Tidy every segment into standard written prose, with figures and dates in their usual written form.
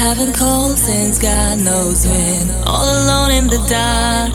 haven't called since God knows when. All alone in the dark,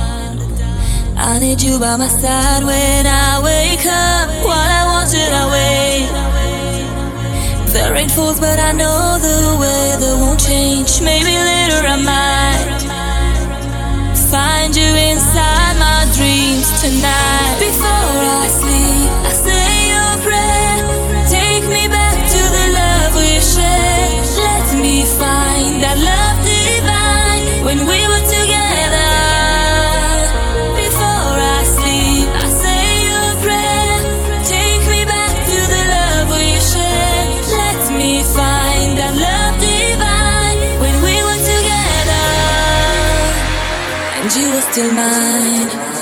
I need you by my side when I wake up. While I want you to wait. The rain falls, but I know the weather won't change. Maybe later I might find you inside my dreams tonight. Before I sleep, I say your prayer. Take me back to the love we shared. Let me find that love divine when we were together. Before I sleep, I say your prayer. Take me back to the love we shared. Let me find that love divine when we were together and you were still mine.